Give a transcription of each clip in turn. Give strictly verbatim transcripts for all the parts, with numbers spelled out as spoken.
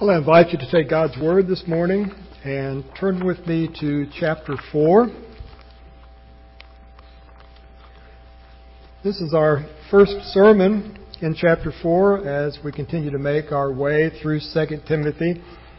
Well, I invite you to take God's Word this morning and turn with me to chapter four. This is our first sermon in chapter four as we continue to make our way through Second Timothy.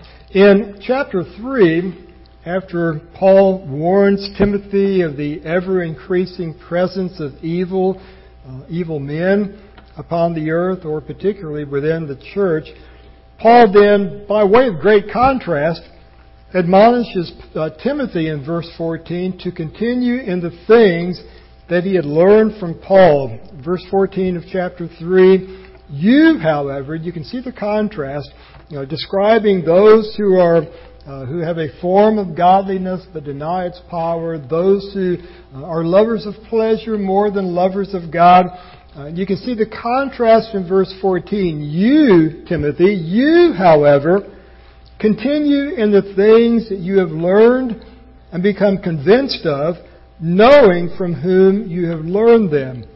In chapter three, after Paul warns Timothy of the ever-increasing presence of evil, uh, evil men upon the earth, or particularly within the church, Paul then, by way of great contrast, admonishes uh, Timothy in verse fourteen to continue in the things that he had learned from Paul. Verse fourteen of chapter three, you, however, you can see the contrast, you know, describing those who are uh, who have a form of godliness but deny its power, those who uh, are lovers of pleasure more than lovers of God. Uh, you can see the contrast in verse fourteen. You, Timothy, you, however, continue in the things that you have learned and become convinced of, knowing from whom you have learned them.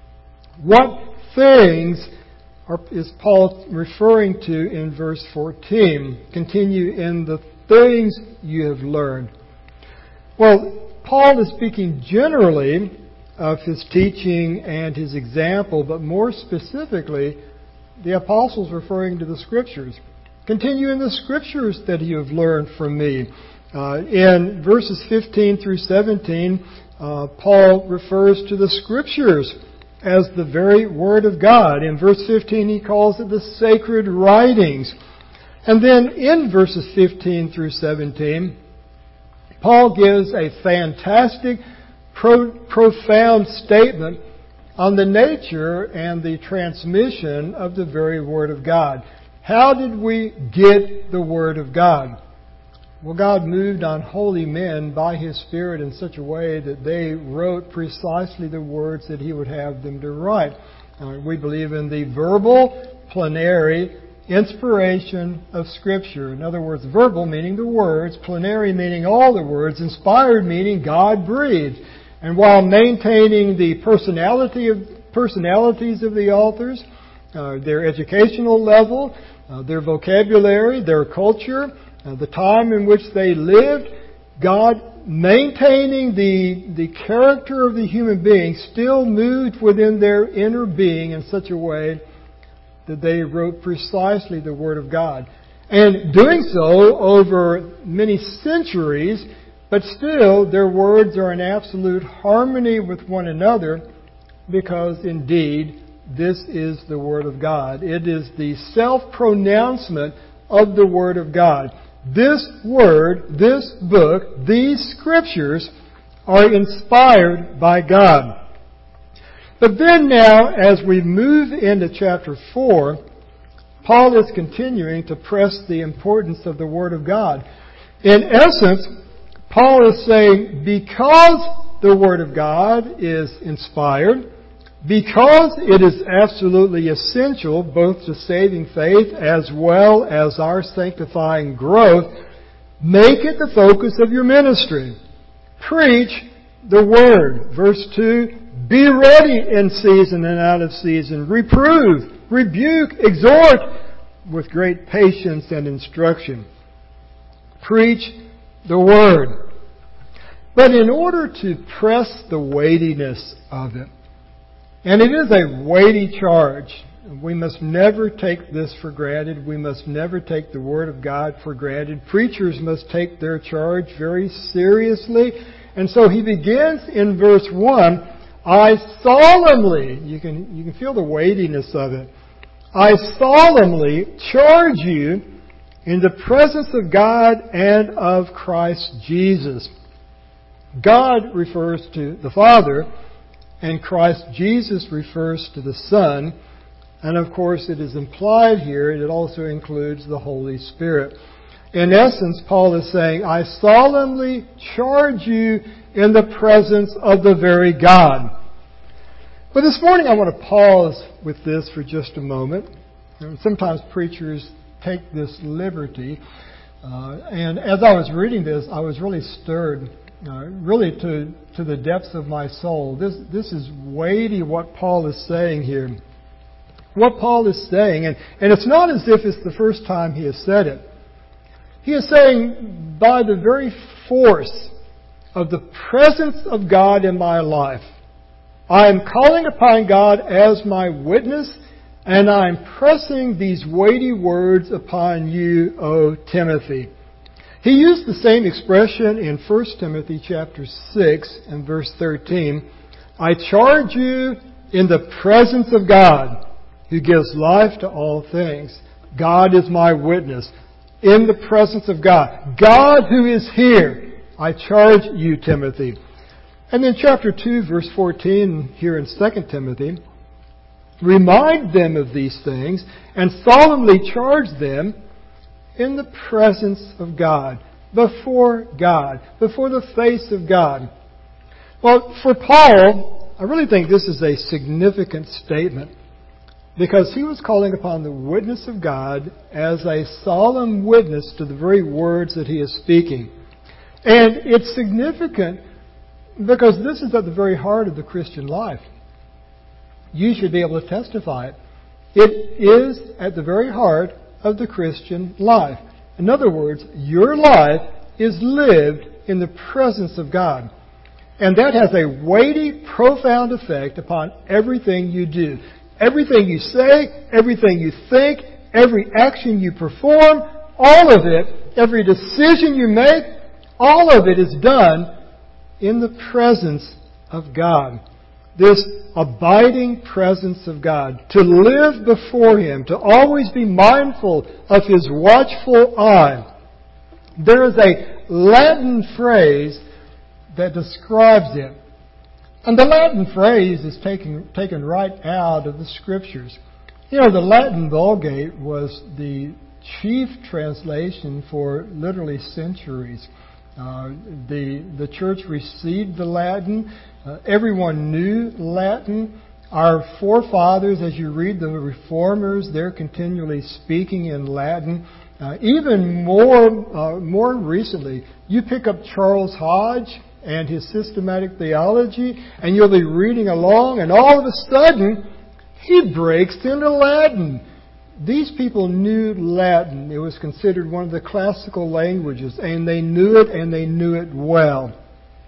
What things are, is Paul referring to in verse fourteen? Continue in the things you have learned. Well, Paul is speaking generally of his teaching and his example, but more specifically, the apostles referring to the Scriptures. Continue in the Scriptures that you have learned from me. Uh, in verses fifteen through seventeen, uh, Paul refers to the Scriptures as the very Word of God. In verse fifteen, he calls it the sacred writings. And then in verses fifteen through seventeen, Paul gives a fantastic Pro, profound statement on the nature and the transmission of the very Word of God. How did we get the Word of God? Well, God moved on holy men by His Spirit in such a way that they wrote precisely the words that He would have them to write. Uh, we believe in the verbal, plenary inspiration of Scripture. In other words, verbal meaning the words, plenary meaning all the words, inspired meaning God breathed. And while maintaining the personality of personalities of the authors, uh, their educational level, uh, their vocabulary, their culture, uh, the time in which they lived, God maintaining the the character of the human being still moved within their inner being in such a way that they wrote precisely the Word of God. And doing so over many centuries, but still, their words are in absolute harmony with one another because, indeed, this is the Word of God. It is the self-pronouncement of the Word of God. This Word, this book, these Scriptures are inspired by God. But then now, as we move into chapter four, Paul is continuing to press the importance of the Word of God. In essence, Paul is saying, because the Word of God is inspired, because it is absolutely essential both to saving faith as well as our sanctifying growth, make it the focus of your ministry. Preach the Word. Verse two, be ready in season and out of season. Reprove, rebuke, exhort with great patience and instruction. Preach the Word. But in order to press the weightiness of it, and it is a weighty charge, we must never take this for granted. We must never take the Word of God for granted. Preachers must take their charge very seriously. And so he begins in verse one, I solemnly, you can, you can feel the weightiness of it, I solemnly charge you in the presence of God and of Christ Jesus. God refers to the Father, and Christ Jesus refers to the Son. And of course, it is implied here, it also includes the Holy Spirit. In essence, Paul is saying, I solemnly charge you in the presence of the very God. But this morning I want to pause with this for just a moment. Sometimes preachers take this liberty. Uh, and as I was reading this, I was really stirred. Uh, really to to the depths of my soul. This this is weighty what Paul is saying here. what Paul is saying, and, and it's not as if it's the first time he has said it. He is saying, by the very force of the presence of God in my life, I am calling upon God as my witness, and I am pressing these weighty words upon you, O Timothy. He used the same expression in First Timothy chapter six and verse thirteen. I charge you in the presence of God, who gives life to all things. God is my witness. In the presence of God. God who is here. I charge you, Timothy. And then chapter two, verse fourteen, here in Second Timothy, remind them of these things and solemnly charge them in the presence of God, before God, before the face of God. Well, for Paul, I really think this is a significant statement, because he was calling upon the witness of God as a solemn witness to the very words that he is speaking. And it's significant because this is at the very heart of the Christian life. You should be able to testify it. It is at the very heart of the Christian life. In other words, your life is lived in the presence of God. And that has a weighty, profound effect upon everything you do. Everything you say, everything you think, every action you perform, all of it, every decision you make, all of it is done in the presence of God. This abiding presence of God. To live before Him, to always be mindful of His watchful eye. There is a Latin phrase that describes it. And the Latin phrase is taken, taken right out of the Scriptures. You know, the Latin Vulgate was the chief translation for literally centuries. Uh, the the church received the Latin. Uh, everyone knew Latin. Our forefathers, as you read the Reformers, they're continually speaking in Latin. Uh, even more uh, more recently, you pick up Charles Hodge and his systematic theology, and you'll be reading along, and all of a sudden, he breaks into Latin. These people knew Latin. It was considered one of the classical languages, and they knew it, and they knew it well.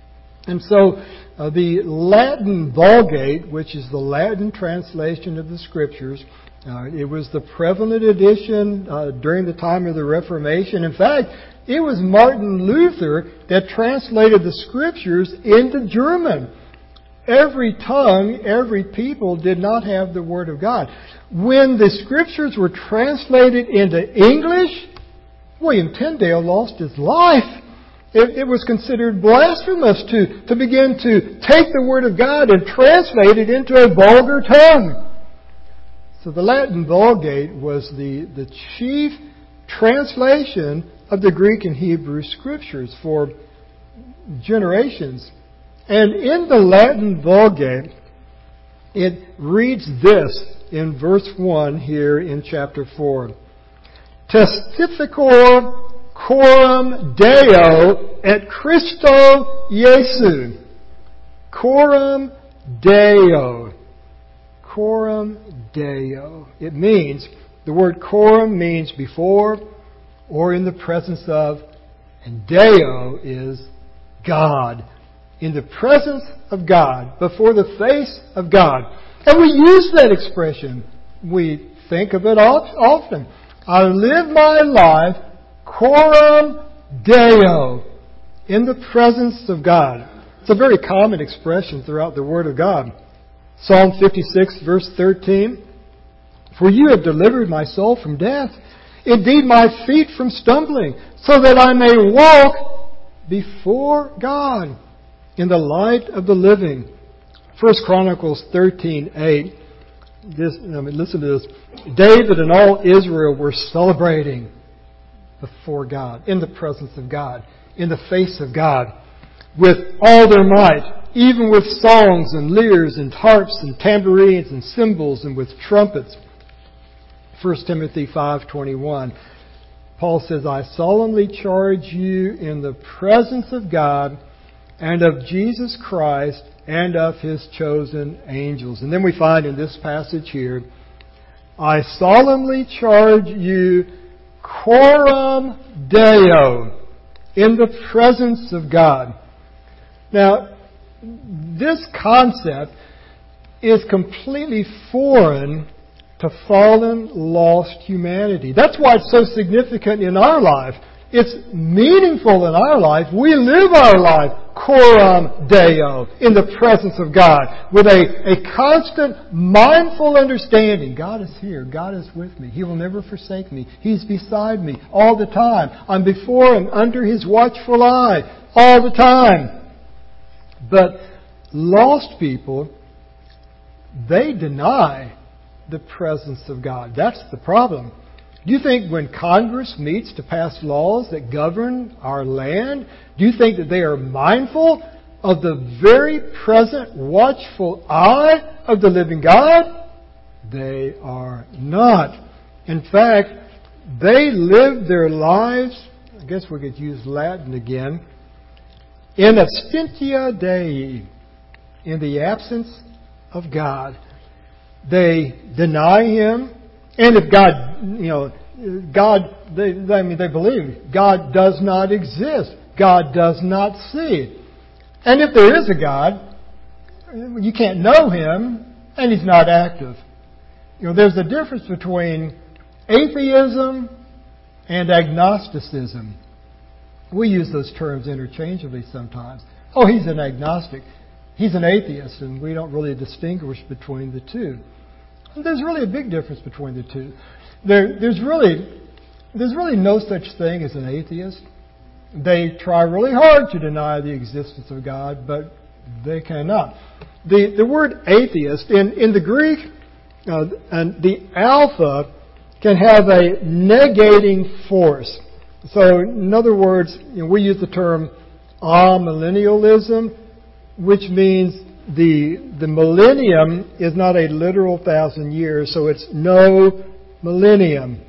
And so, uh, the Latin Vulgate, which is the Latin translation of the Scriptures, uh, it was the prevalent edition uh, during the time of the Reformation. In fact, it was Martin Luther that translated the Scriptures into German. Every tongue, every people did not have the Word of God. When the Scriptures were translated into English, William Tyndale lost his life. It, it was considered blasphemous to, to begin to take the Word of God and translate it into a vulgar tongue. So the Latin Vulgate was the, the chief translation of the Greek and Hebrew Scriptures for generations. And in the Latin Vulgate, it reads this in verse one here in chapter four. Testificor coram Deo et Christo Jesu. Coram Deo. Coram Deo. It means, the word coram means before or in the presence of, and Deo is God. In the presence of God, before the face of God. And we use that expression. We think of it often. I live my life coram Deo, in the presence of God. It's a very common expression throughout the Word of God. Psalm fifty-six, verse thirteen. For you have delivered my soul from death, indeed my feet from stumbling, so that I may walk before God in the light of the living. First Chronicles thirteen eight. This, I mean, listen to this. David and all Israel were celebrating before God, in the presence of God, in the face of God, with all their might, even with songs and lyres and harps and tambourines and cymbals and with trumpets. First Timothy five twenty-one. Paul says, I solemnly charge you in the presence of God and of Jesus Christ and of His chosen angels. And then we find in this passage here I solemnly charge you, coram Deo, in the presence of God. Now, this concept is completely foreign to fallen, lost humanity. That's why it's so significant in our life. It's meaningful in our life. We live our life coram Deo, in the presence of God, with a, a constant, mindful understanding. God is here. God is with me. He will never forsake me. He's beside me all the time. I'm before Him, under His watchful eye, all the time. But lost people, they deny the presence of God. That's the problem. Do you think when Congress meets to pass laws that govern our land, do you think that they are mindful of the very present watchful eye of the living God? They are not. In fact, they live their lives, I guess we could use Latin again, in absentia Dei, in the absence of God. They deny Him. And if God, you know, God, they, I mean, they believe God does not exist. God does not see. And if there is a God, you can't know Him, and He's not active. You know, there's a difference between atheism and agnosticism. We use those terms interchangeably sometimes. Oh, he's an agnostic. He's an atheist, and we don't really distinguish between the two. There's really a big difference between the two. There, there's really, there's really no such thing as an atheist. They try really hard to deny the existence of God, but they cannot. The the word atheist in in the Greek, uh, and the alpha can have a negating force. So, in other words, you know, we use the term amillennialism, which means the the millennium is not a literal thousand years, so it's no millennium.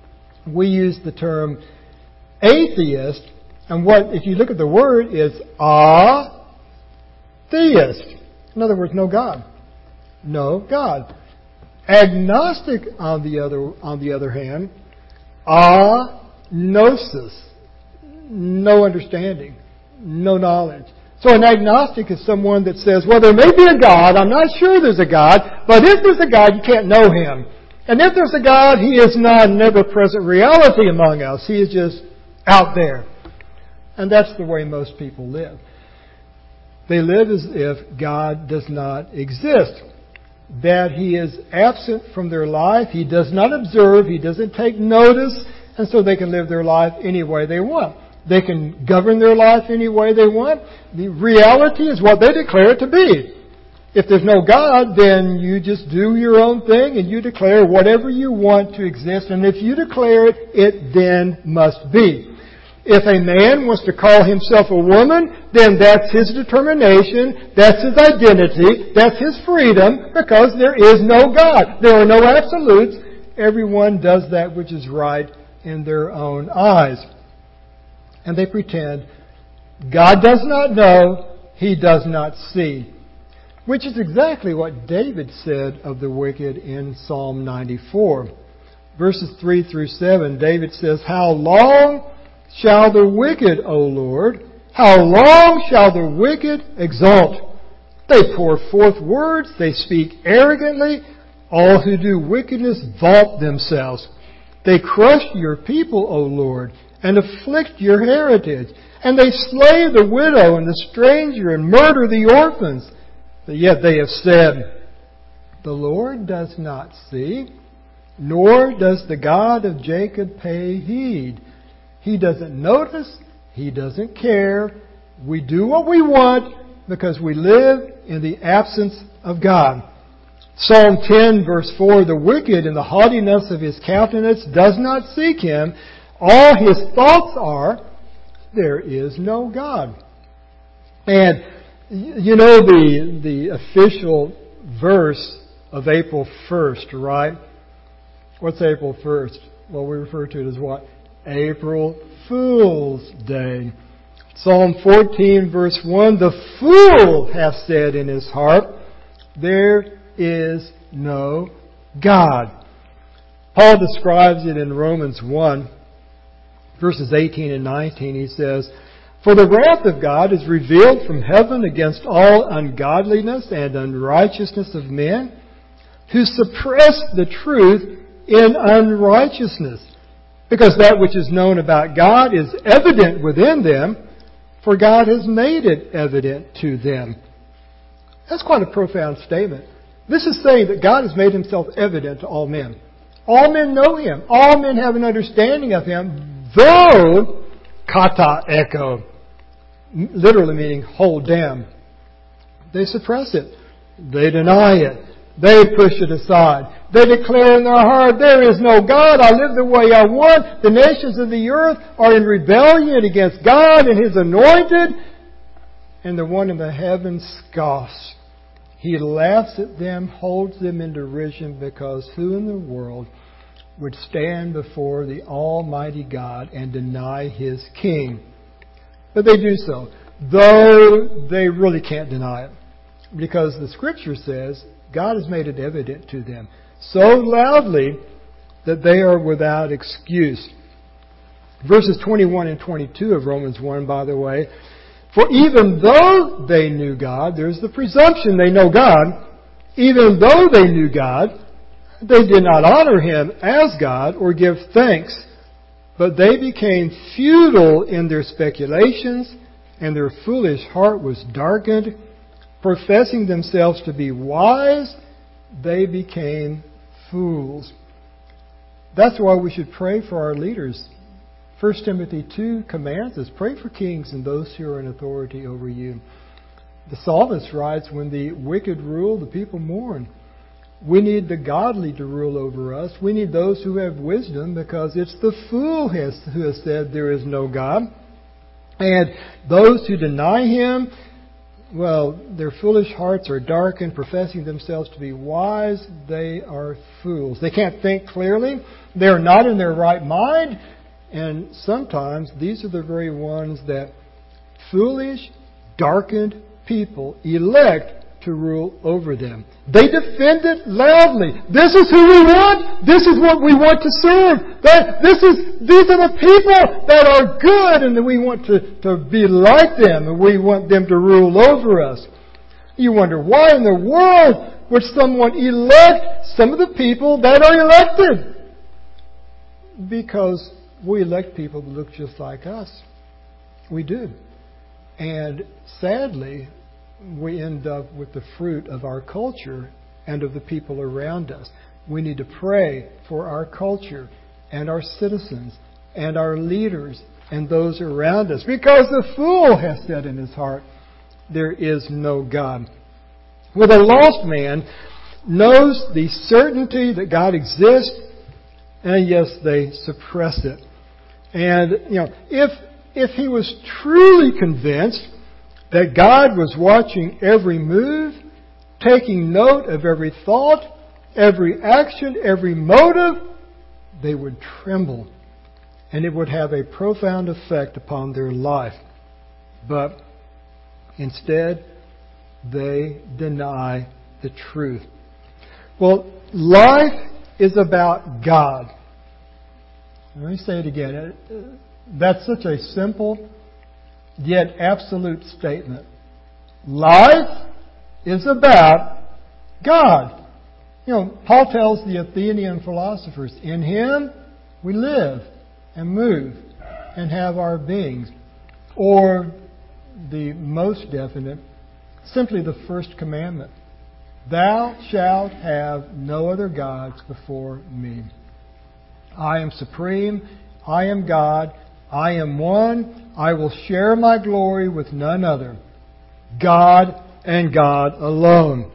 We use the term atheist, and what, if you look at the word, is a-theist. In other words, no God. No God. Agnostic, on the other on the other hand, agnosis, no understanding, no knowledge. So an agnostic is someone that says, well, there may be a God, I'm not sure there's a God, but if there's a God, you can't know Him. And if there's a God, He is not an ever-present reality among us. He is just out there. And that's the way most people live. They live as if God does not exist, that He is absent from their life, He does not observe, He doesn't take notice, and so they can live their life any way they want. They can govern their life any way they want. The reality is what they declare it to be. If there's no God, then you just do your own thing and you declare whatever you want to exist. And if you declare it, it then must be. If a man wants to call himself a woman, then that's his determination, that's his identity, that's his freedom, because there is no God. There are no absolutes. Everyone does that which is right in their own eyes. And they pretend God does not know, He does not see. Which is exactly what David said of the wicked in Psalm ninety-four. Verses three through seven, David says, How long shall the wicked, O Lord, how long shall the wicked exult? They pour forth words, they speak arrogantly. All who do wickedness vaunt themselves. They crush your people, O Lord, and afflict your heritage. And they slay the widow and the stranger and murder the orphans. But yet they have said, The Lord does not see, nor does the God of Jacob pay heed. He doesn't notice, He doesn't care. We do what we want because we live in the absence of God. Psalm ten verse four, The wicked in the haughtiness of his countenance does not seek Him. All his thoughts are, there is no God. And you know the the official verse of April first, right? What's April first? Well, we refer to it as what? April Fool's Day. Psalm fourteen verse one, The fool hath said in his heart, There is no God. Paul describes it in Romans one, verses eighteen and nineteen. He says, "For the wrath of God is revealed from heaven against all ungodliness and unrighteousness of men, who suppress the truth in unrighteousness. Because that which is known about God is evident within them, for God has made it evident to them." That's quite a profound statement. This is saying that God has made Himself evident to all men. All men know Him. All men have an understanding of Him, though, kata echo, literally meaning hold down, they suppress it. They deny it. They push it aside. They declare in their heart, there is no God. I live the way I want. The nations of the earth are in rebellion against God and His anointed. And the one in the heavens scoffs. He laughs at them, holds them in derision, because who in the world would stand before the Almighty God and deny His King? But they do so, though they really can't deny it. Because the Scripture says God has made it evident to them so loudly that they are without excuse. Verses twenty-one and twenty-two of Romans one, by the way, "For even though they knew God," there's the presumption they know God, "even though they knew God, they did not honor Him as God or give thanks, but they became futile in their speculations, and their foolish heart was darkened. Professing themselves to be wise, they became fools." That's why we should pray for our leaders. First Timothy two commands us, pray for kings and those who are in authority over you. The psalmist writes, when the wicked rule, the people mourn. We need the godly to rule over us. We need those who have wisdom, because it's the fool who has said there is no God. And those who deny Him, well, their foolish hearts are darkened, professing themselves to be wise. They are fools. They can't think clearly. They are not in their right mind. And sometimes these are the very ones that foolish, darkened people elect to rule over them. They defend it loudly. This is who we want. This is what we want to serve. That this is these are the people that are good, and that we want to, to be like them, and we want them to rule over us. You wonder, why in the world would someone elect some of the people that are elected? Because we elect people that look just like us. We do. And sadly, we end up with the fruit of our culture and of the people around us. We need to pray for our culture and our citizens and our leaders and those around us, because the fool has said in his heart, there is no God. Well, the lost man knows the certainty that God exists, and yes, they suppress it. And, you know, if if he was truly convinced that God was watching every move, taking note of every thought, every action, every motive, they would tremble, and it would have a profound effect upon their life. But instead, they deny the truth. Well, life is about God. Let me say it again. That's such a simple yet absolute statement. Life is about God. You know, Paul tells the Athenian philosophers, in Him we live and move and have our beings. Or the most definite, simply the first commandment. Thou shalt have no other gods before me. I am supreme. I am God. I am one. I will share my glory with none other. God and God alone.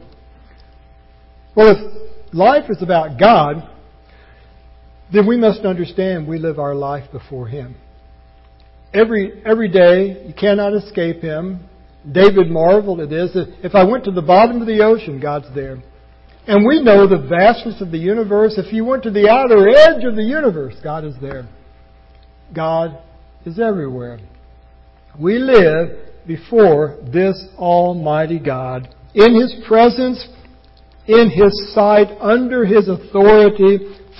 Well, if life is about God, then we must understand we live our life before Him. Every every day, you cannot escape Him. David marveled at this. If I went to the bottom of the ocean, God's there. And we know the vastness of the universe. If you went to the outer edge of the universe, God is there. God is everywhere. We live before this Almighty God, in His presence, in His sight, under His authority,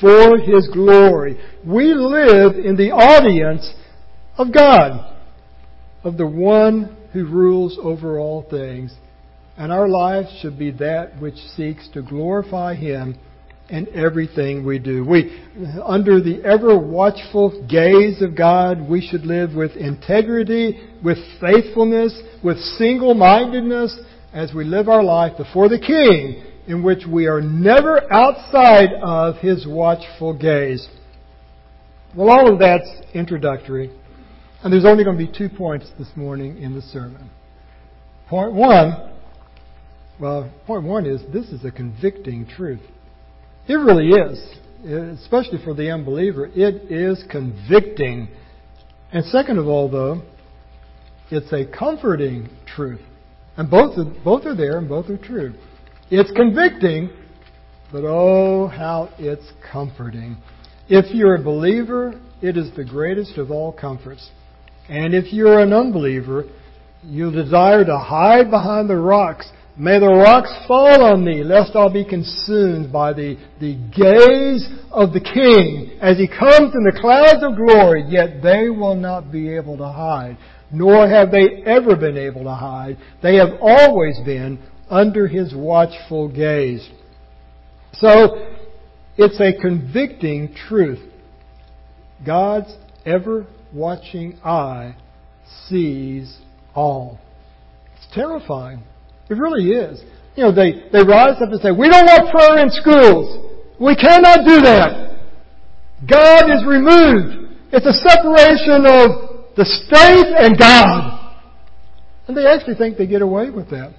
for His glory. We live in the audience of God, of the one who rules over all things. And our lives should be that which seeks to glorify Him in everything we do. We, under the ever watchful gaze of God, we should live with integrity, with faithfulness, with single-mindedness as we live our life before the King, in which we are never outside of His watchful gaze. Well, all of that's introductory. And there's only going to be two points this morning in the sermon. Point one, well, point one is this is a convicting truth. It really is, especially for the unbeliever. It is convicting. And second of all, though, it's a comforting truth. And both are, both are there and both are true. It's convicting, but oh, how it's comforting. If you're a believer, it is the greatest of all comforts. And if you're an unbeliever, you desire to hide behind the rocks. May the rocks fall on me, lest I'll be consumed by the, the gaze of the King as He comes in the clouds of glory, yet they will not be able to hide, nor have they ever been able to hide. They have always been under His watchful gaze. So, it's a convicting truth. God's ever-watching eye sees all. It's terrifying. It really is. You know, they, they rise up and say, we don't want prayer in schools. We cannot do that. God is removed. It's a separation of the state and God. And they actually think they get away with that.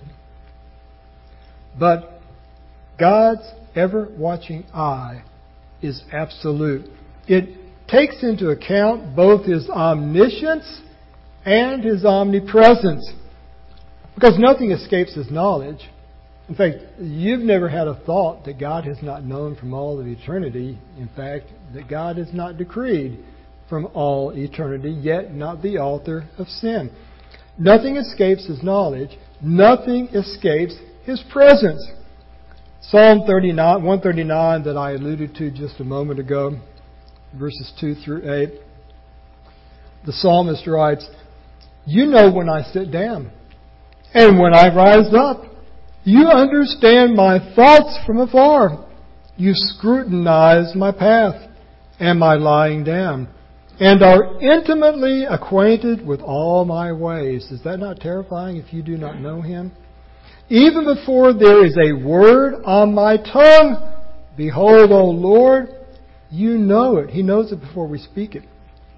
But God's ever-watching eye is absolute. It takes into account both His omniscience and His omnipresence. Because nothing escapes His knowledge. In fact, you've never had a thought that God has not known from all of eternity. In fact, that God has not decreed from all eternity, yet not the author of sin. Nothing escapes His knowledge. Nothing escapes His presence. Psalm thirty-nine, one thirty-nine that I alluded to just a moment ago, verses two through eight. The psalmist writes, you know when I sit down, and when I rise up, you understand my thoughts from afar. You scrutinize my path and my lying down, and are intimately acquainted with all my ways. Is that not terrifying if you do not know Him? Even before there is a word on my tongue, behold, O Lord, you know it. He knows it before we speak it.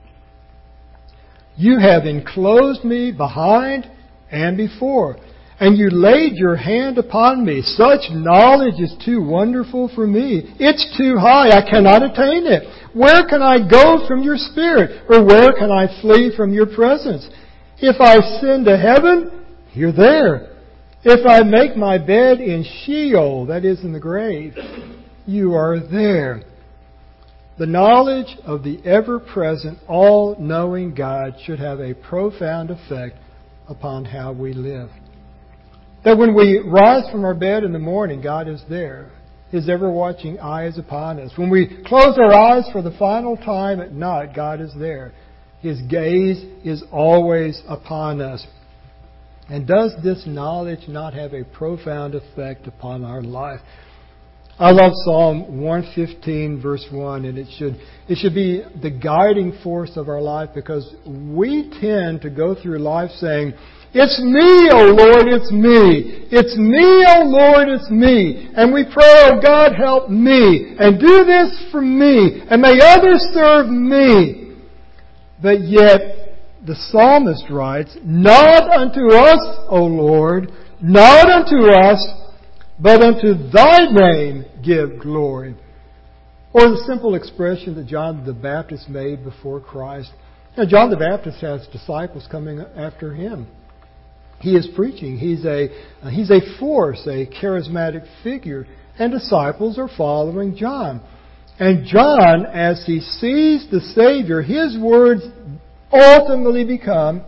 You have enclosed me behind and before, and you laid your hand upon me. Such knowledge is too wonderful for me. It's too high. I cannot attain it. Where can I go from your Spirit? Or where can I flee from your presence? If I ascend to heaven, you're there. If I make my bed in Sheol, that is in the grave, you are there. The knowledge of the ever-present, all-knowing God should have a profound effect upon how we live. That when we rise from our bed in the morning, God is there. His ever-watching eye is upon us. When we close our eyes for the final time at night, God is there. His gaze is always upon us. And does this knowledge not have a profound effect upon our life? I love Psalm one fifteen, verse one, and it should it should be the guiding force of our life, because we tend to go through life saying, it's me, O Lord, it's me. It's me, O Lord, it's me. And we pray, oh God, help me. And do this for me. And may others serve me. But yet, the psalmist writes, not unto us, O Lord, not unto us, but unto Thy name give glory. Or the simple expression that John the Baptist made before Christ. Now, John the Baptist has disciples coming after him. He is preaching. He's a, uh, he's a force, a charismatic figure. And disciples are following John. And John, as he sees the Savior, his words ultimately become,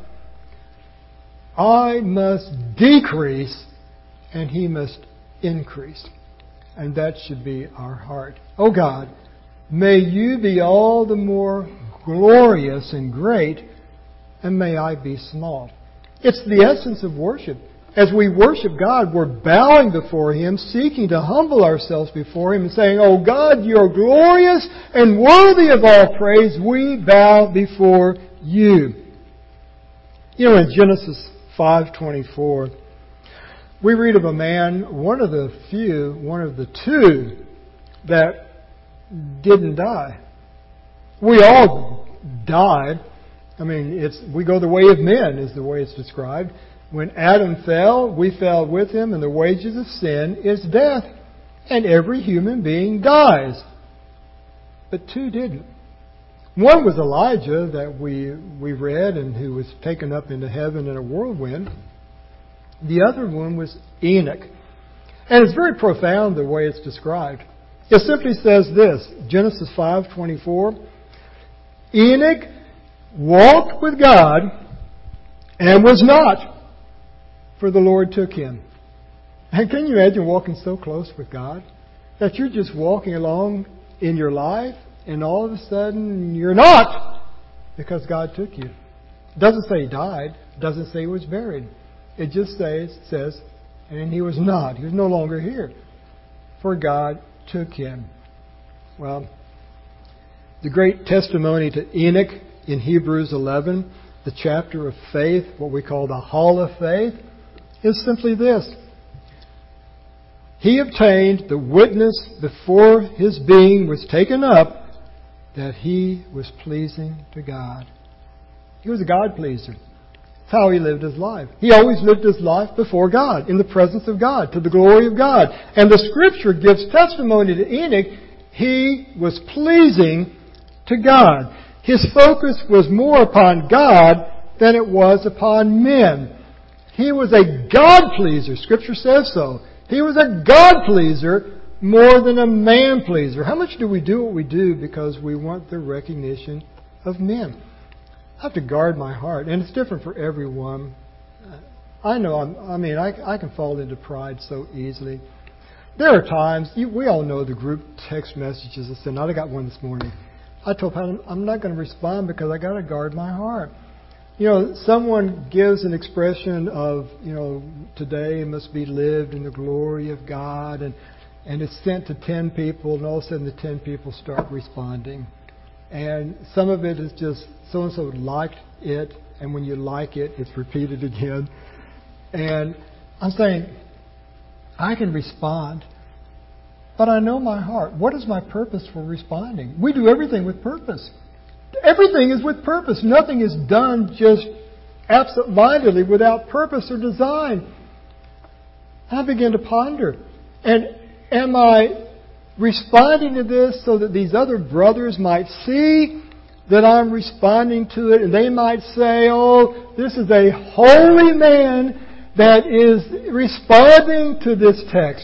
I must decrease and He must increase. And that should be our heart. Oh God, May you be all the more glorious and great, and may I be small. It's the essence of worship. As we worship God, we're bowing before Him, seeking to humble ourselves before Him and saying, "Oh God, You're glorious and worthy of all praise. We bow before You." You know, in Genesis five twenty-four, we read of a man, one of the few, one of the two, that didn't die. We all died. I mean, it's we go the way of men, is the way it's described. When Adam fell, we fell with him, and the wages of sin is death. And every human being dies. But two didn't. One was Elijah that we we read and who was taken up into heaven in a whirlwind. The other one was Enoch. And it's very profound the way it's described. It simply says this, Genesis five twenty-four, Enoch walked with God and was not, for the Lord took him. And can you imagine walking so close with God that you're just walking along in your life and all of a sudden you're not because God took you. It doesn't say he died. It doesn't say he was buried. It just says, says, and he was not. He was no longer here. For God took him. Well, the great testimony to Enoch in Hebrews eleven, the chapter of faith, what we call the hall of faith, is simply this. He obtained the witness before his being was taken up that he was pleasing to God. He was a God pleaser. That's how he lived his life. He always lived his life before God, in the presence of God, to the glory of God. And the Scripture gives testimony to Enoch. He was pleasing to God. His focus was more upon God than it was upon men. He was a God pleaser. Scripture says so. He was a God pleaser more than a man pleaser. How much do we do what we do because we want the recognition of men? I have to guard my heart, and it's different for everyone. I know, I'm, I mean, I, I can fall into pride so easily. There are times, you, we all know the group text messages I sent out. I got one this morning. I told Pat, I'm not going to respond because I got to guard my heart. You know, someone gives an expression of, you know, today must be lived in the glory of God, and and it's sent to ten people, and all of a sudden the ten people start responding. And some of it is just so-and-so liked it, and when you like it, it's repeated again. And I'm saying, I can respond, but I know my heart. What is my purpose for responding? We do everything with purpose. Everything is with purpose. Nothing is done just absent-mindedly without purpose or design. I begin to ponder. And am I responding to this so that these other brothers might see that I'm responding to it, and they might say, oh, this is a holy man that is responding to this text?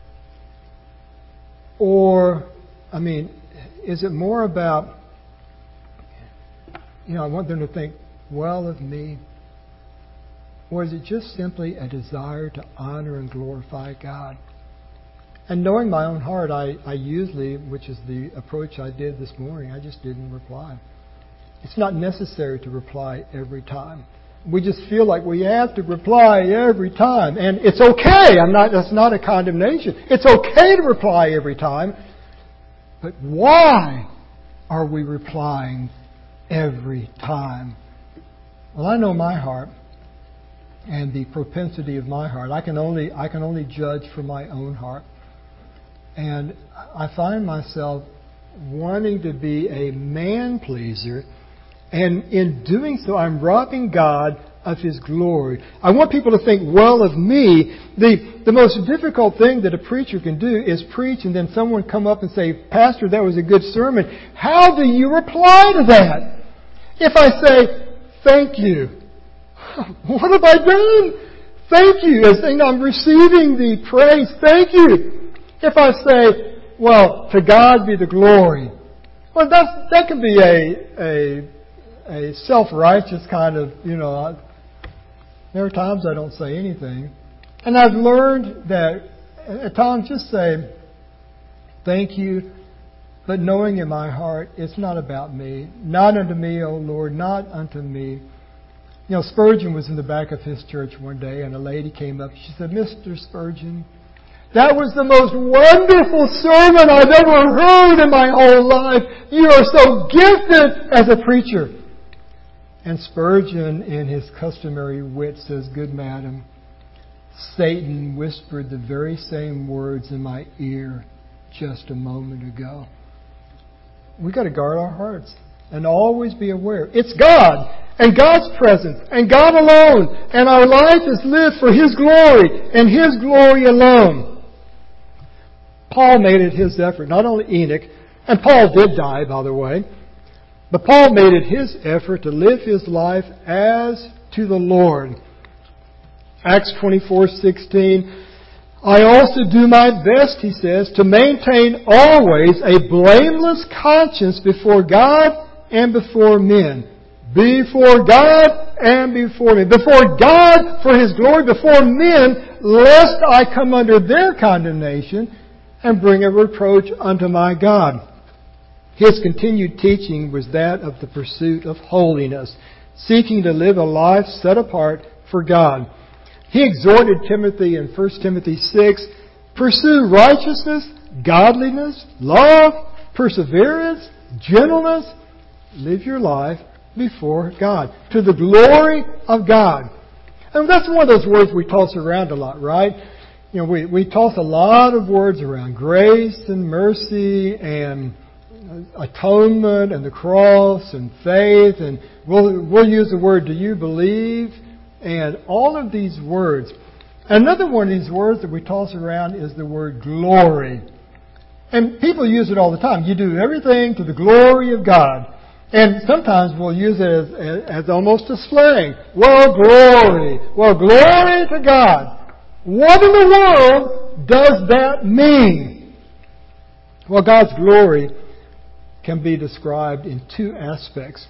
Or, I mean, is it more about, you know, I want them to think well of me? Or is it just simply a desire to honor and glorify God? And knowing my own heart, I, I usually, which is the approach I did this morning, I just didn't reply. It's not necessary to reply every time. We just feel like we have to reply every time. And it's okay. I'm not, that's not a condemnation. It's okay to reply every time. But why are we replying every time? Well, I know my heart and the propensity of my heart. I can only I can only judge from my own heart. And I find myself wanting to be a man pleaser, and in doing so, I'm robbing God of His glory. I want people to think well of me. The, the most difficult thing that a preacher can do is preach and then someone come up and say, Pastor, that was a good sermon. How do you reply to that? If I say, thank you, what have I done? Thank you. As saying, I'm receiving the praise. Thank you. If I say, well, to God be the glory, well, that's, that can be a, a, a self-righteous kind of, you know, there are times I don't say anything. And I've learned that at times just say, thank you, but knowing in my heart it's not about me. Not unto me, O Lord, not unto me. You know, Spurgeon was in the back of his church one day, and a lady came up. She said, Mister Spurgeon, that was the most wonderful sermon I've ever heard in my whole life. You are so gifted as a preacher. And Spurgeon, in his customary wit, says, good madam, Satan whispered the very same words in my ear just a moment ago. We've got to guard our hearts and always be aware. It's God and God's presence and God alone. And our life is lived for His glory and His glory alone. Paul made it his effort, not only Enoch, and Paul did die, by the way, but Paul made it his effort to live his life as to the Lord. Acts twenty-four sixteen, I also do my best, he says, to maintain always a blameless conscience before God and before men. Before God and before men. Before God for His glory, before men, lest I come under their condemnation and bring a reproach unto my God. His continued teaching was that of the pursuit of holiness, seeking to live a life set apart for God. He exhorted Timothy in First Timothy six, pursue righteousness, godliness, love, perseverance, gentleness. Live your life before God, to the glory of God. And that's one of those words we toss around a lot, right? You know, we, we toss a lot of words around. Grace and mercy and atonement and the cross and faith. And we'll, we'll use the word, do you believe? And all of these words. Another one of these words that we toss around is the word glory. And people use it all the time. You do everything to the glory of God. And sometimes we'll use it as, as, as almost a slang. Well, glory. Well, glory to God. What in the world does that mean? Well, God's glory can be described in two aspects.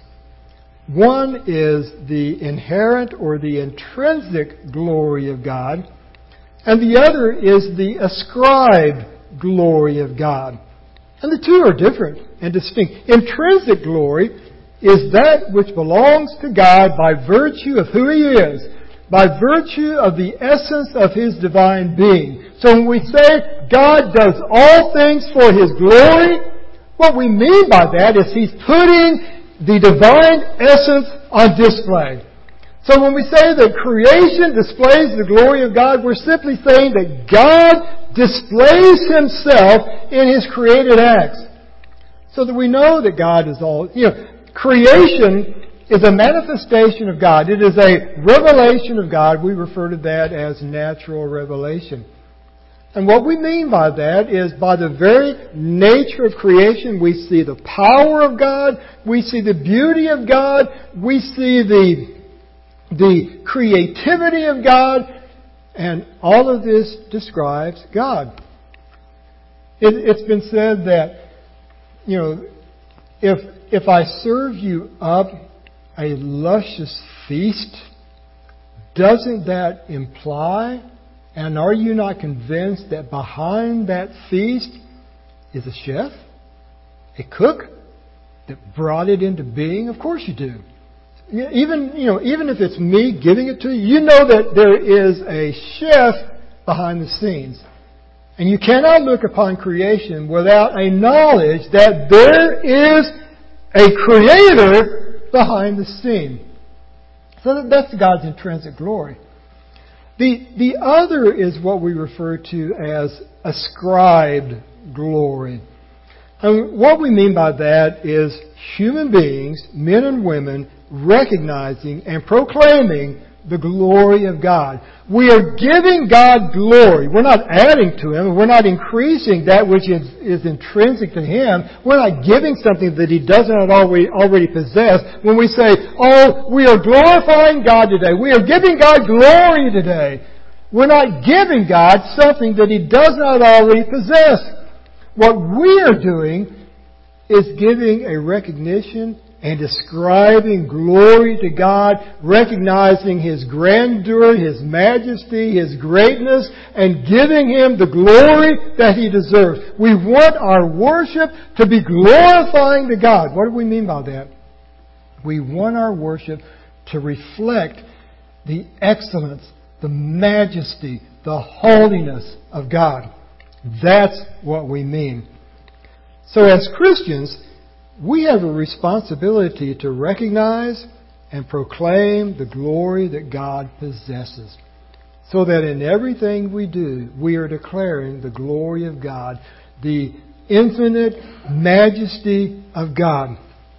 One is the inherent or the intrinsic glory of God, and the other is the ascribed glory of God. And the two are different and distinct. Intrinsic glory is that which belongs to God by virtue of who He is, by virtue of the essence of His divine being. So when we say God does all things for His glory, what we mean by that is He's putting the divine essence on display. So when we say that creation displays the glory of God, we're simply saying that God displays Himself in His created acts. So that we know that God is all, you know, creation is a manifestation of God. It is a revelation of God. We refer to that as natural revelation. And what we mean by that is by the very nature of creation, we see the power of God, we see the beauty of God, we see the, the creativity of God, and all of this describes God. It, it's been said that, you know, if, if I serve you up a luscious feast, doesn't that imply, and are you not convinced that behind that feast is a chef, a cook that brought it into being? Of course you do. Even, you know, even if it's me giving it to you, you know that there is a chef behind the scenes. And you cannot look upon creation without a knowledge that there is a creator behind the scene. So that's God's intrinsic glory. The, the other is what we refer to as ascribed glory. And what we mean by that is human beings, men and women, recognizing and proclaiming the glory of God. We are giving God glory. We're not adding to Him. We're not increasing that which is, is intrinsic to Him. We're not giving something that He does not already, already possess. When we say, oh, we are glorifying God today. We are giving God glory today. We're not giving God something that He does not already possess. What we are doing is giving a recognition and ascribing glory to God, recognizing His grandeur, His majesty, His greatness, and giving Him the glory that He deserves. We want our worship to be glorifying to God. What do we mean by that? We want our worship to reflect the excellence, the majesty, the holiness of God. That's what we mean. So as Christians, we have a responsibility to recognize and proclaim the glory that God possesses, so that in everything we do, we are declaring the glory of God, the infinite majesty of God.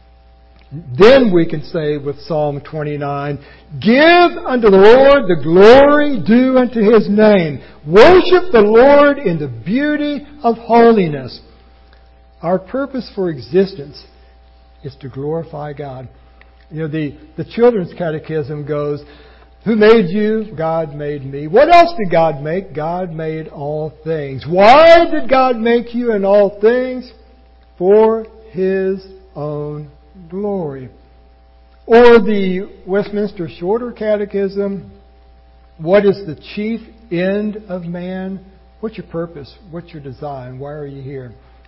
Then we can say with Psalm twenty-nine, "Give unto the Lord the glory due unto His name. Worship the Lord in the beauty of holiness." Our purpose for existence is to glorify God. You know, the, the children's catechism goes, "Who made you? God made me. What else did God make? God made all things. Why did God make you in all things? For His own glory." Or the Westminster Shorter Catechism, "What is the chief end of man?" What's your purpose? What's your design? Why are you here?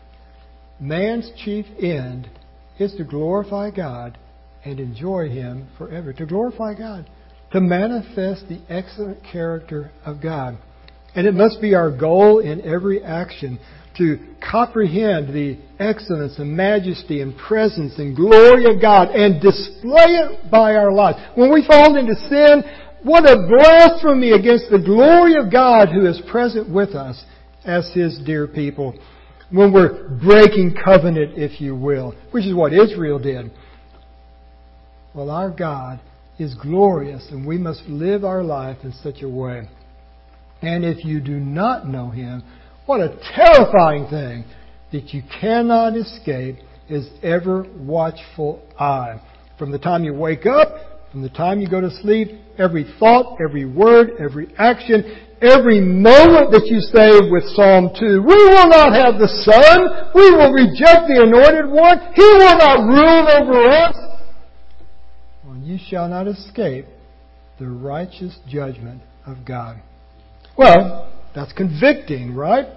Man's chief end is to glorify God and enjoy Him forever. To glorify God. To manifest the excellent character of God. And it must be our goal in every action to comprehend the excellence and majesty and presence and glory of God and display it by our lives. When we fall into sin, what a blasphemy against the glory of God who is present with us as His dear people. When we're breaking covenant, if you will, which is what Israel did. Well, our God is glorious, and we must live our life in such a way. And if you do not know Him, what a terrifying thing that you cannot escape His ever watchful eye. From the time you wake up, from the time you go to sleep, every thought, every word, every action, every moment that you say with Psalm two, "We will not have the Son. We will reject the Anointed One. He will not rule over us." Well, you shall not escape the righteous judgment of God. Well, that's convicting, right?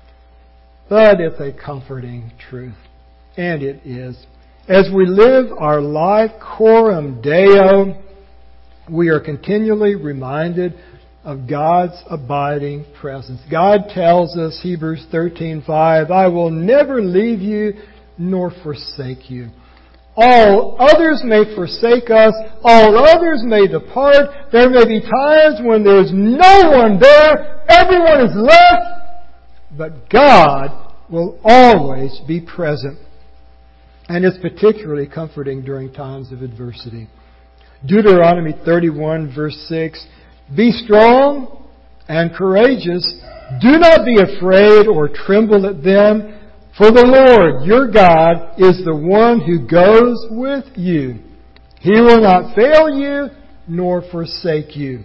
But it's a comforting truth. And it is. As we live our life coram Deo, we are continually reminded of God's abiding presence. God tells us, Hebrews thirteen five, "I will never leave you nor forsake you." All others may forsake us. All others may depart. There may be times when there's no one there. Everyone is left. But God will always be present. And it's particularly comforting during times of adversity. Deuteronomy thirty-one verse six, "Be strong and courageous. Do not be afraid or tremble at them. For the Lord your God is the one who goes with you. He will not fail you nor forsake you."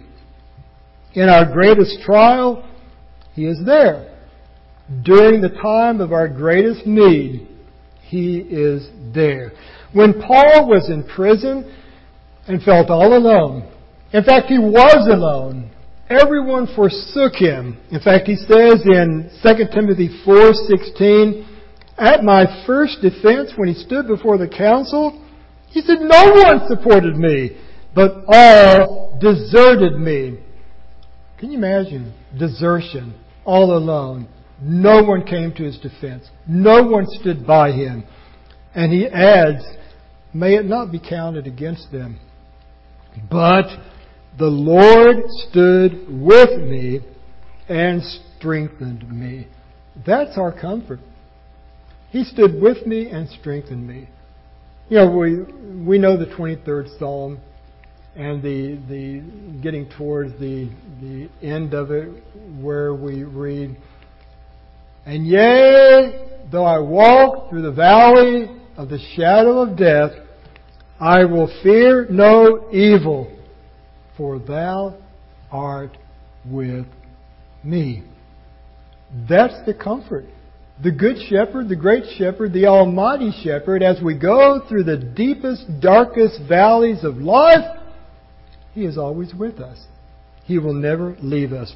In our greatest trial, He is there. During the time of our greatest need, He is there. When Paul was in prison and felt all alone, in fact, he was alone. Everyone forsook him. In fact, he says in Second Timothy four sixteen, "At my first defense, when he stood before the council, he said, 'No one supported me, but all deserted me.'" Can you imagine desertion, all alone? No one came to his defense. No one stood by him. And he adds, "May it not be counted against them. But the Lord stood with me and strengthened me." That's our comfort. He stood with me and strengthened me. You know, we we know the twenty-third Psalm and the the getting towards the the end of it where we read, "And yea, though I walk through the valley of the shadow of death, I will fear no evil, for Thou art with me." That's the comfort the Good Shepherd, the Great Shepherd, the Almighty Shepherd, as we go through the deepest, darkest valleys of life, He is always with us. He will never leave us.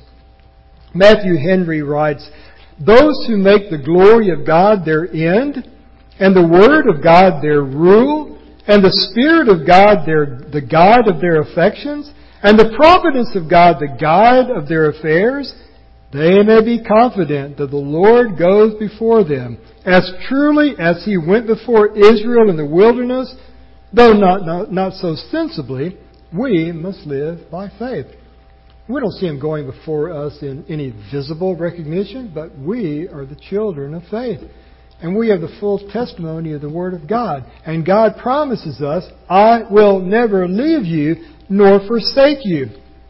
Matthew Henry writes, "Those who make the glory of God their end, and the Word of God their rule, and the Spirit of God their, the guide of their affections, and the providence of God the guide of their affairs, they may be confident that the Lord goes before them, as truly as He went before Israel in the wilderness, though not, not, not so sensibly. We must live by faith." We don't see Him going before us in any visible recognition, but we are the children of faith. And we have the full testimony of the Word of God. And God promises us, "I will never leave you nor forsake you."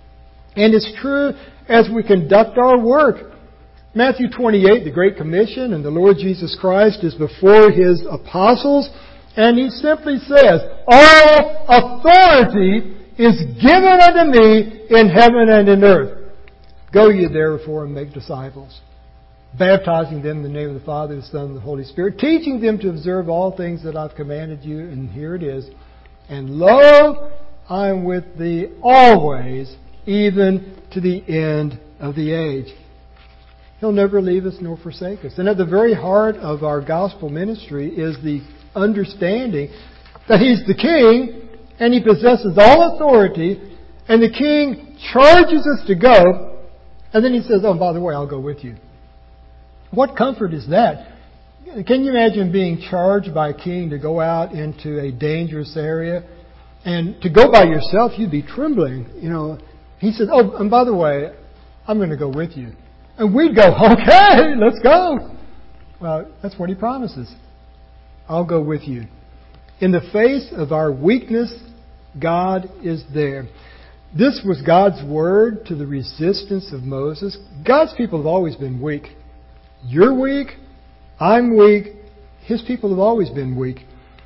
And it's true as we conduct our work. Matthew twenty-eight, the Great Commission, and the Lord Jesus Christ is before His apostles, and He simply says, "All authority is given unto me in heaven and in earth. Go ye therefore and make disciples, baptizing them in the name of the Father, the Son, and the Holy Spirit, teaching them to observe all things that I've commanded you." And here it is. "And lo, I am with thee always, even to the end of the age." He'll never leave us nor forsake us. And at the very heart of our gospel ministry is the understanding that He's the King, and He possesses all authority, and the King charges us to go, and then He says, "Oh, by the way, I'll go with you." What comfort is that? Can you imagine being charged by a king to go out into a dangerous area? And to go by yourself, you'd be trembling. You know, He says, "Oh, and by the way, I'm going to go with you." And we'd go, "Okay, let's go." Well, that's what He promises. "I'll go with you." In the face of our weakness, God is there. This was God's word to the resistance of Moses. God's people have always been weak. You're weak. I'm weak. His people have always been weak.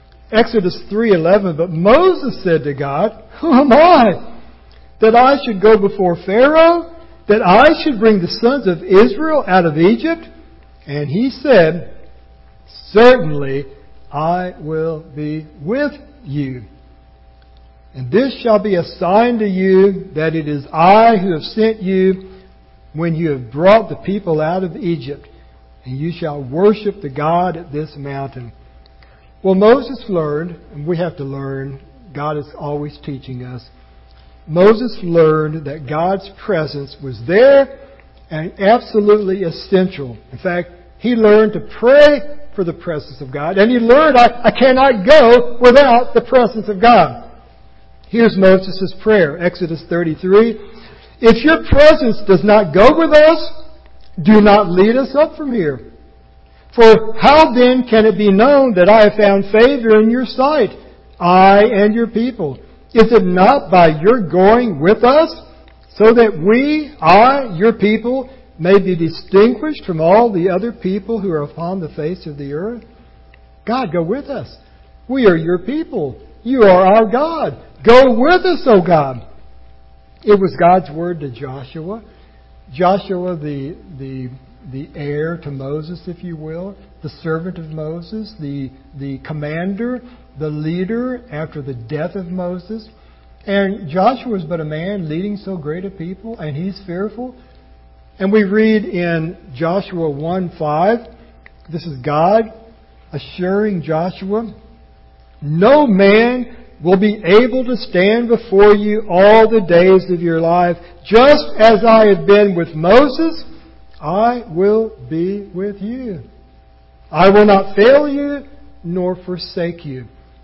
Exodus three eleven, "But Moses said to God, 'Who am I, that I should go before Pharaoh, that I should bring the sons of Israel out of Egypt?' And He said, 'Certainly I will be with you. And this shall be a sign to you that it is I who have sent you when you have brought the people out of Egypt. And you shall worship the God at this mountain.'" Well, Moses learned, and we have to learn, God is always teaching us. Moses learned that God's presence was there and absolutely essential. In fact, he learned to pray for the presence of God. And he learned, I, I cannot go without the presence of God. Here's Moses' prayer, Exodus thirty-three. "If your presence does not go with us, do not lead us up from here. For how then can it be known that I have found favor in your sight, I and your people? Is it not by your going with us, so that we, I, your people, may be distinguished from all the other people who are upon the face of the earth?" God, go with us. We are your people. You are our God. Go with us, O God. It was God's word to Joshua. Joshua, the, the, the heir to Moses, if you will, the servant of Moses, the, the commander, the leader after the death of Moses. And Joshua is but a man leading so great a people, and he's fearful. And we read in Joshua one five, this is God assuring Joshua, "No man will be able to stand before you all the days of your life. Just as I have been with Moses, I will be with you. I will not fail you nor forsake you."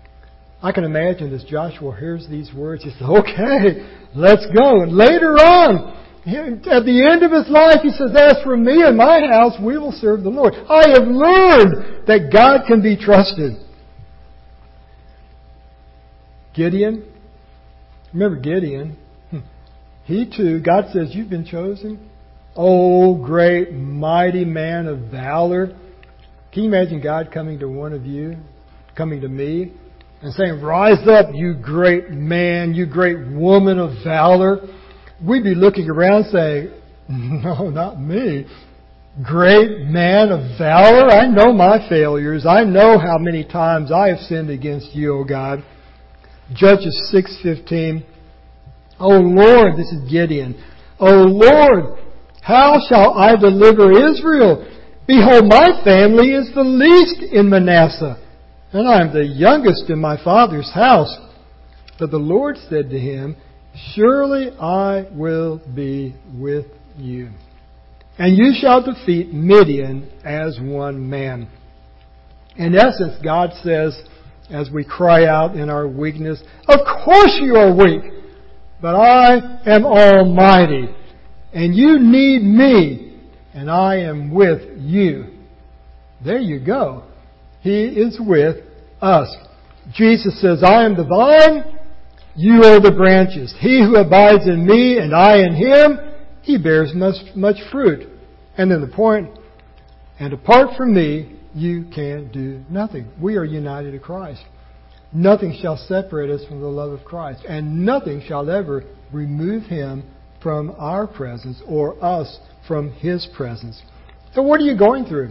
I can imagine as Joshua hears these words, he says, "Okay, let's go." And later on, at the end of his life, he says, "As for me and my house, we will serve the Lord." I have learned that God can be trusted. Gideon, remember Gideon? He too, God says, "You've been chosen. Oh, great, mighty man of valor." Can you imagine God coming to one of you, coming to me, and saying, "Rise up, you great man, you great woman of valor"? We'd be looking around saying, "No, not me." great man of valor. I know my failures. I know how many times I have sinned against you, O God. Judges six fifteen. O Lord, this is Gideon. O Lord, how shall I deliver Israel? Behold, my family is the least in Manasseh, and I am the youngest in my father's house. But the Lord said to him, Surely I will be with you, and you shall defeat Midian as one man. In essence, God says, as we cry out in our weakness, Of course you are weak, but I am almighty, and you need me, and I am with you. There you go. He is with us. Jesus says, I am the vine, you are the branches. He who abides in me and I in him, he bears much, much fruit. And then the point, and apart from me, you can do nothing. We are united to Christ. Nothing shall separate us from the love of Christ. And nothing shall ever remove Him from our presence or us from His presence. So what are you going through?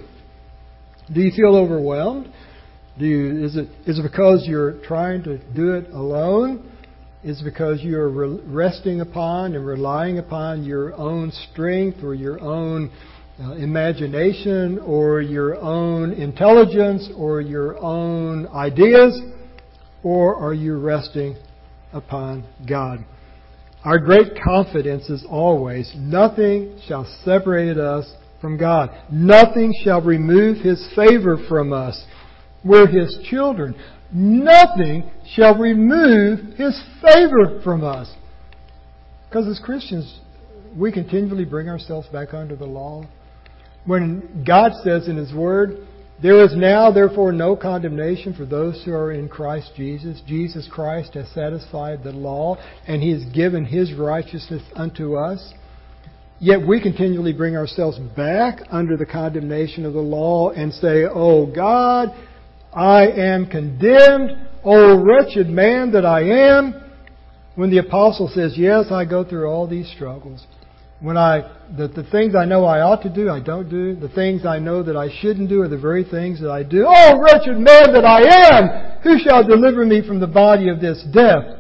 Do you feel overwhelmed? Do you, is it is it because you're trying to do it alone? Is it because you're re- resting upon and relying upon your own strength or your own uh, imagination or your own intelligence or your own ideas? Or are you resting upon God? Our great confidence is always, nothing shall separate us from God. Nothing shall remove His favor from us. We're His children. Nothing shall remove His favor from us. Because as Christians, we continually bring ourselves back under the law. When God says in His Word, There is now therefore no condemnation for those who are in Christ Jesus. Jesus Christ has satisfied the law, and He has given His righteousness unto us. Yet we continually bring ourselves back under the condemnation of the law and say, Oh God, I am condemned, O wretched man that I am. When the apostle says, yes, I go through all these struggles. When I, the, the things I know I ought to do, I don't do. The things I know that I shouldn't do are the very things that I do. Oh, wretched man that I am! Who shall deliver me from the body of this death?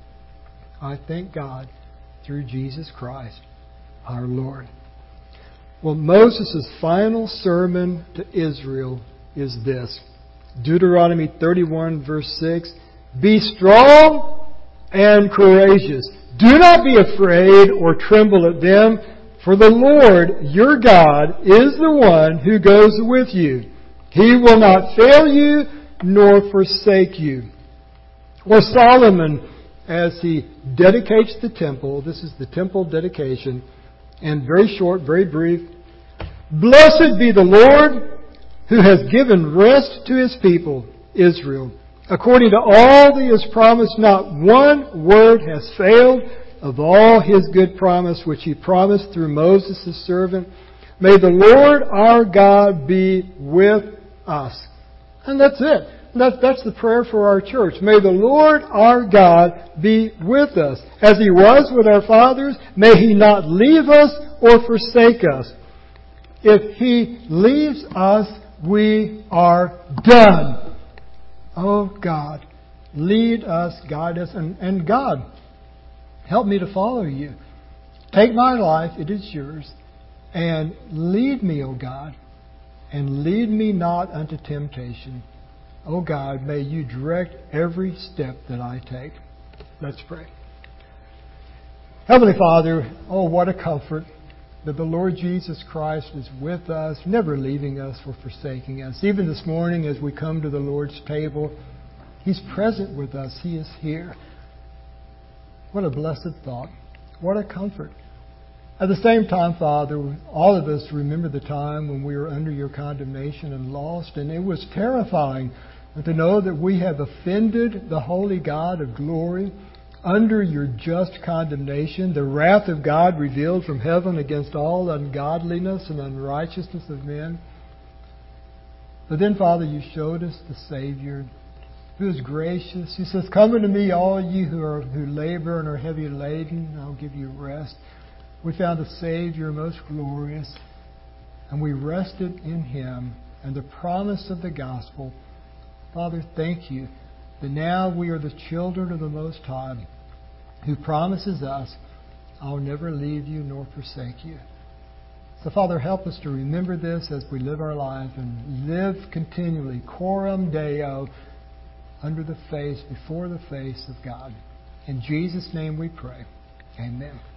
I thank God through Jesus Christ, our Lord. Well, Moses' final sermon to Israel is this. Deuteronomy thirty-one, verse six. Be strong and courageous. Do not be afraid or tremble at them, for the Lord your God is the one who goes with you. He will not fail you nor forsake you. Or Solomon, as he dedicates the temple, this is the temple dedication, and very short, very brief. Blessed be the Lord who has given rest to His people, Israel. According to all that He has promised, not one word has failed of all His good promise which He promised through Moses His servant. May the Lord our God be with us. And that's it. That, that's the prayer for our church. May the Lord our God be with us. As He was with our fathers, may He not leave us or forsake us. If He leaves us, we are done. Oh God, lead us, guide us, and, and God, help me to follow You. Take my life, it is Yours, and lead me, O God, and lead me not unto temptation. O God, may You direct every step that I take. Let's pray. Heavenly Father, oh what a comfort that the Lord Jesus Christ is with us, never leaving us or forsaking us. Even this morning as we come to the Lord's table, He's present with us. He is here. What a blessed thought. What a comfort. At the same time, Father, all of us remember the time when we were under Your condemnation and lost, and it was terrifying to know that we have offended the holy God of glory, under Your just condemnation, the wrath of God revealed from heaven against all ungodliness and unrighteousness of men. But then, Father, You showed us the Savior who is gracious. He says, come unto me, all you who are who labor and are heavy laden, and I'll give you rest. We found a Savior most glorious. and we rested in Him and the promise of the gospel. Father, thank You that now we are the children of the Most High, who promises us, I'll never leave you nor forsake you. So, Father, help us to remember this as we live our lives and live continually, coram Deo, under the face, before the face of God. In Jesus' name we pray. Amen.